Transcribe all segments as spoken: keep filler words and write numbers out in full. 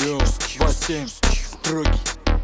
Дерзкий, два семь, строгий.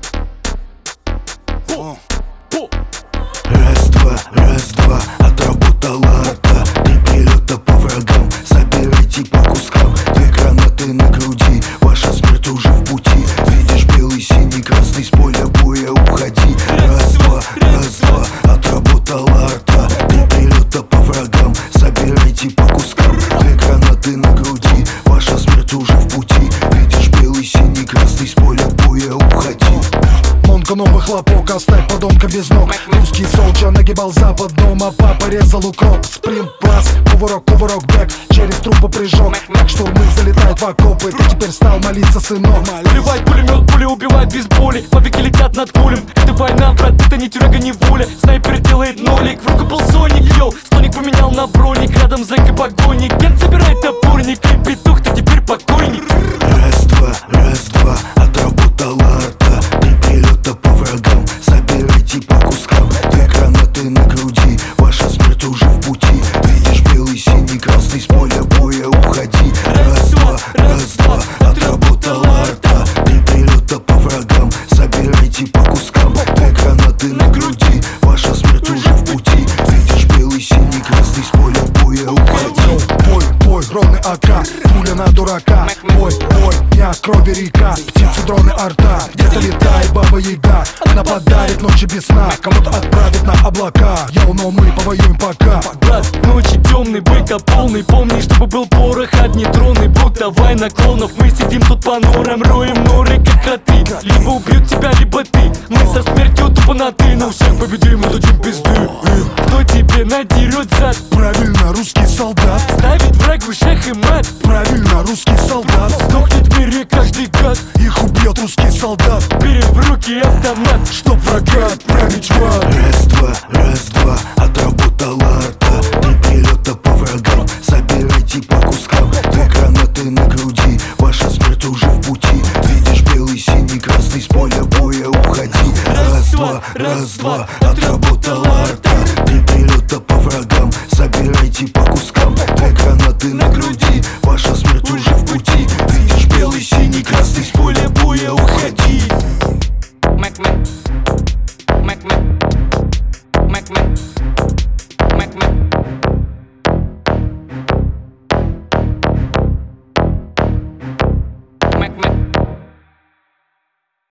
По, по. Раз-два, раз-два, отработала арта. Три прилета по врагам, собирайте по кускам. Две гранаты на груди, ваша смерть уже в пути. Видишь белый, синий, красный, с поля боя уходи. Раз-два, раз-два, отработала арта. Три прилета по врагам, собирайте по кускам. Две гранаты на груди, ваша смерть уже в пути. Видишь белый, синий, красный, с поля боя уходи. Монка, новый хлопок, оставь подонка без ног. Русский солджа нагибал запад, дома папа резал укроп. Спринт, пас, кувырок, кувырок, бэк, через трубу прыжок. Так штурмы залетают в окопы, ты теперь стал молиться, сынок. Плевать, пулемет, пули убивают без боли. Повеки летят над полем, это война, брат, это не тюряга, не воля. Снайпер делает нолик, в руку был соник, йоу. Стоник поменял на броник, рядом зэк и погоник. Ген собирает топорник, и петух, ты теперь покойник. Раз-два, раз-два, отработала арта. Три прилета по врагам, собирайте по кускам. Две гранаты на груди, ваша смерть уже в пути. Видишь белый, синий, красный, с поля боя уходи. Раз-два, раз-два, отработала арта. Три прилета по врагам, собирайте по кускам. Две гранаты на груди, ваша смерть уже в пути. Видишь белый, синий, красный, с поля боя уходи. Бой, бой, дроны АК, пуля на дурака. Бой, бой, дня, крови река. Птицы, дроны, арта, где-то летает баба-яга. Она подарит ночи без сна, кого-то отправит на облака. Йоу, но мы повоюем пока. Брат, ночи темный, быка полный. Помни, чтобы был порох, одни дроны. Бог, давай на клонов. Мы сидим тут по норам, роем норы, как коты. Либо убьют тебя, либо ты. Мы со смертью тупо на ты. На всех победим и дадим пизды. Кто тебе надерет зад? Правильно, русский солдат. Ставит врагу шах и мат. Правильно, русский солдат. Сдохнет в мире каждый гад. Их убьет русский солдат, Бери в руки автомат, чтоб врага отправить в ад. Раз-два, раз-два, отработала арта. Три прилета по врагам, собирайте по кускам. Две гранаты на груди, ваша смерть уже в пути. Видишь белый, синий, красный, с поля боя уходи. Раз-два, раз-два, отработала арта. Три прилета по врагам, собирайте по кускам. Две гранаты на груди, ваша смерть уже в пути. Видишь белый, синий, красный, с поля боя уходи. Mac, Mac.